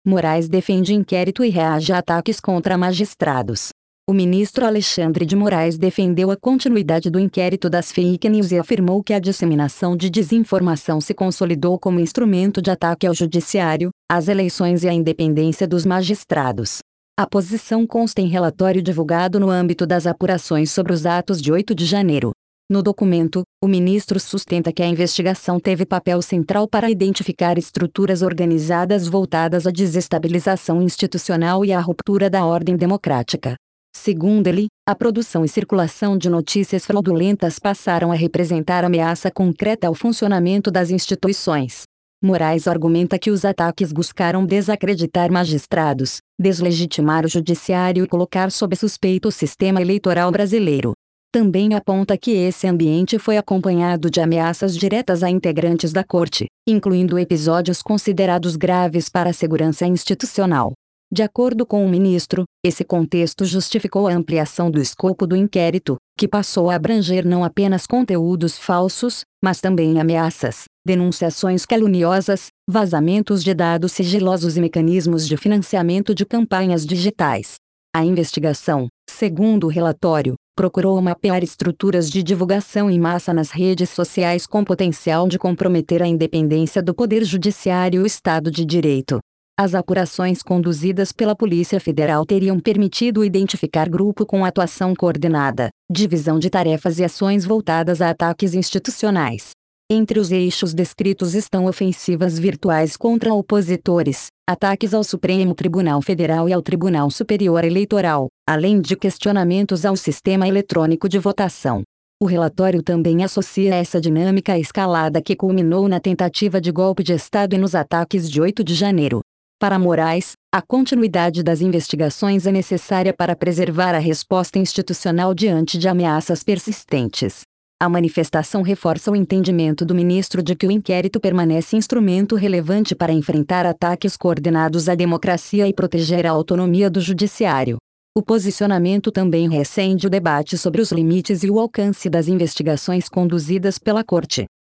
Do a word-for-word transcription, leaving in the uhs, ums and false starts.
Moraes defende inquérito e reage a ataques contra magistrados. O ministro Alexandre de Moraes defendeu a continuidade do inquérito das fake news e afirmou que a disseminação de desinformação se consolidou como instrumento de ataque ao judiciário, às eleições e à independência dos magistrados. A posição consta em relatório divulgado no âmbito das apurações sobre os atos de oito de janeiro. No documento, o ministro sustenta que a investigação teve papel central para identificar estruturas organizadas voltadas à desestabilização institucional e à ruptura da ordem democrática. Segundo ele, a produção e circulação de notícias fraudulentas passaram a representar ameaça concreta ao funcionamento das instituições. Moraes argumenta que os ataques buscaram desacreditar magistrados, deslegitimar o judiciário e colocar sob suspeita o sistema eleitoral brasileiro. Também aponta que esse ambiente foi acompanhado de ameaças diretas a integrantes da corte, incluindo episódios considerados graves para a segurança institucional. De acordo com o ministro, esse contexto justificou a ampliação do escopo do inquérito, que passou a abranger não apenas conteúdos falsos, mas também ameaças, denunciações caluniosas, vazamentos de dados sigilosos e mecanismos de financiamento de campanhas digitais. A investigação, segundo o relatório, procurou mapear estruturas de divulgação em massa nas redes sociais com potencial de comprometer a independência do Poder Judiciário e o Estado de Direito. As apurações conduzidas pela Polícia Federal teriam permitido identificar grupo com atuação coordenada, divisão de tarefas e ações voltadas a ataques institucionais. Entre os eixos descritos estão ofensivas virtuais contra opositores, ataques ao Supremo Tribunal Federal e ao Tribunal Superior Eleitoral, além de questionamentos ao sistema eletrônico de votação. O relatório também associa essa dinâmica à escalada que culminou na tentativa de golpe de Estado e nos ataques de oito de janeiro. Para Moraes, a continuidade das investigações é necessária para preservar a resposta institucional diante de ameaças persistentes. A manifestação reforça o entendimento do ministro de que o inquérito permanece instrumento relevante para enfrentar ataques coordenados à democracia e proteger a autonomia do judiciário. O posicionamento também reacende o debate sobre os limites e o alcance das investigações conduzidas pela Corte.